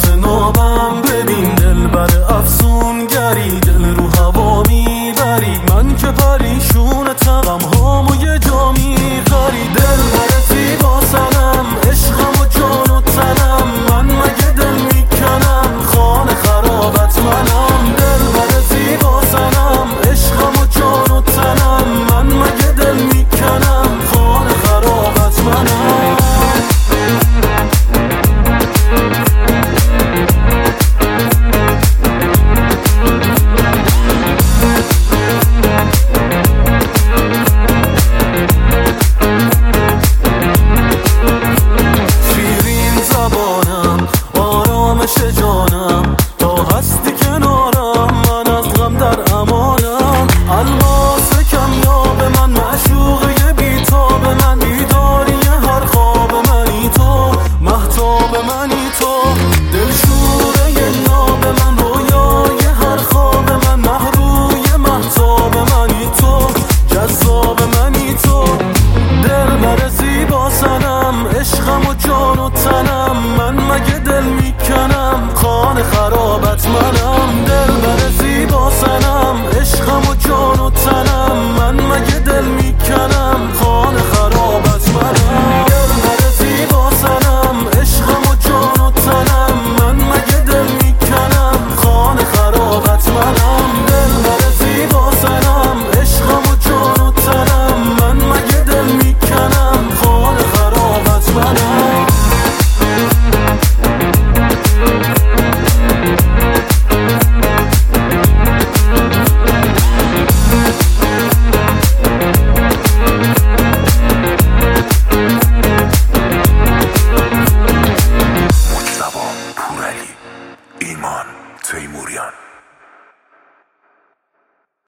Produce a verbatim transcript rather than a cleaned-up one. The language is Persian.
واسه نابم ببین دل بر افسونگری، دل رو هوا میبری، من که پریشونتم غمهامو یه جا میخری. دل بر زیبا سنم، عشقم و جان و تنم، من مگه دل میکنم خانه خرابت منم. دل بر زیبا سنم، عشقم و جان و تنم، من مگه دل میکنم خانه خرابت منم. شیرین زبانم، آرامش جانم،